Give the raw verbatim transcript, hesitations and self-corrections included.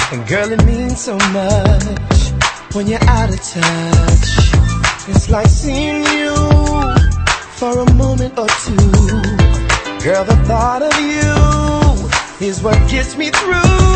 And girl, it means so much when you're out of touch. It's like seeing you for a moment or two. Girl, the thought of you is what gets me through.